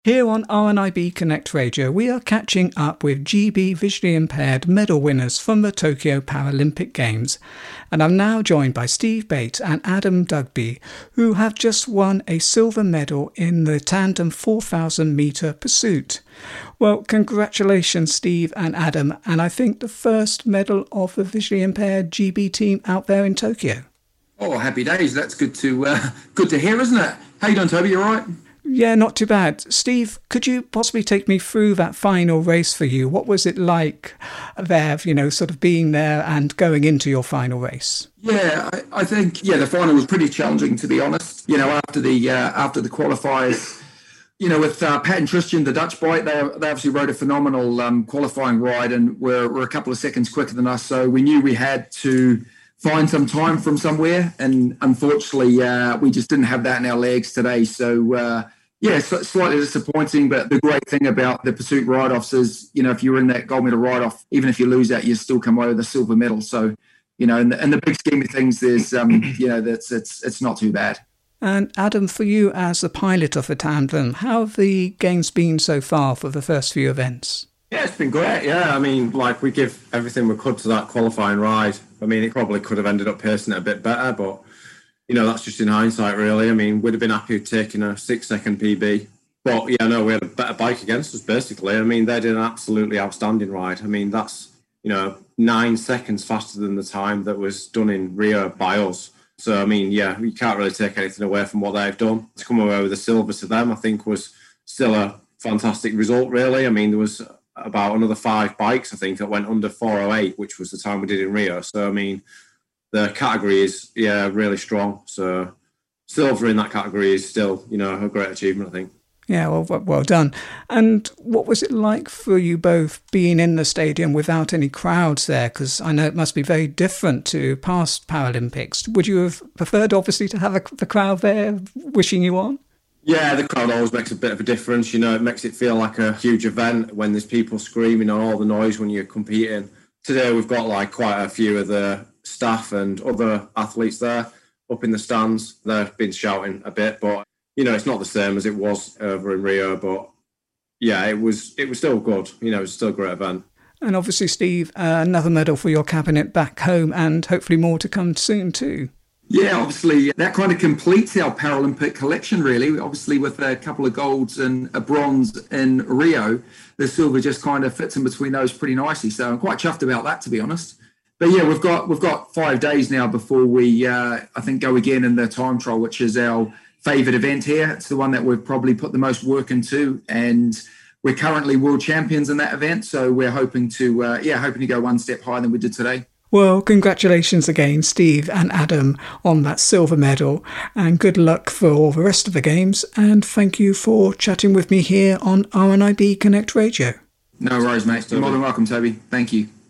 Here on RNIB Connect Radio, we are catching up with GB visually impaired medal winners from the Tokyo Paralympic Games. And I'm now joined by Steve Bates and Adam Dugby, who have just won a silver medal in the tandem 4,000 metre pursuit. Well, congratulations, Steve and Adam, and I think the first medal of the visually impaired GB team out there in Tokyo. Oh, happy days. That's good to hear, isn't it? How you doing, Toby? You all right? Yeah, not too bad. Steve, could you possibly take me through that final race for you? What was it like there, sort of being there and going into your final race? Yeah, I think, the final was pretty challenging, to be honest. After the qualifiers, with Pat and Tristan, the Dutch bike, they obviously rode a phenomenal qualifying ride and were a couple of seconds quicker than us. So we knew we had to find some time from somewhere, and unfortunately we just didn't have that in our legs today. So slightly disappointing, but the great thing about the pursuit ride-offs is, if you're in that gold medal ride-off, even if you lose that, you still come away with a silver medal. So, in the big scheme of things, there's it's not too bad. And Adam, for you as the pilot of the tandem, how have the games been so far for the first few events? Yeah, it's been great. Yeah, we give everything we could to that qualifying ride. It probably could have ended up pacing it a bit better, but, that's just in hindsight, really. We'd have been happy with taking a 6-second PB. But, we had a better bike against us, basically. They did an absolutely outstanding ride. That's, 9 seconds faster than the time that was done in Rio by us. So, you can't really take anything away from what they've done. To come away with a silver to them, I think, was still a fantastic result, really. There was about another 5 bikes, I think, that went under 4:08, which was the time we did in Rio. So, the category is, really strong. So, silver in that category is still, a great achievement, I think. Yeah, well done. And what was it like for you both being in the stadium without any crowds there? Because I know it must be very different to past Paralympics. Would you have preferred, obviously, to have the crowd there wishing you on? Yeah, the crowd always makes a bit of a difference. It makes it feel like a huge event when there's people screaming and all the noise when you're competing. Today we've got quite a few of the staff and other athletes there up in the stands. They've been shouting a bit, but it's not the same as it was over in Rio. But yeah, it was still good. It was still a great event. And obviously, Steve, another medal for your cabinet back home, and hopefully more to come soon too. Yeah, obviously, that kind of completes our Paralympic collection, really. Obviously, with a couple of golds and a bronze in Rio, the silver just kind of fits in between those pretty nicely. So I'm quite chuffed about that, to be honest. But yeah, we've got 5 days now before we, I think, go again in the time trial, which is our favourite event here. It's the one that we've probably put the most work into, and we're currently world champions in that event. So we're hoping to go one step higher than we did today. Well, congratulations again, Steve and Adam, on that silver medal, and good luck for all the rest of the games, and thank you for chatting with me here on RNIB Connect Radio. No worries, mate. You're more than welcome, Toby. Thank you.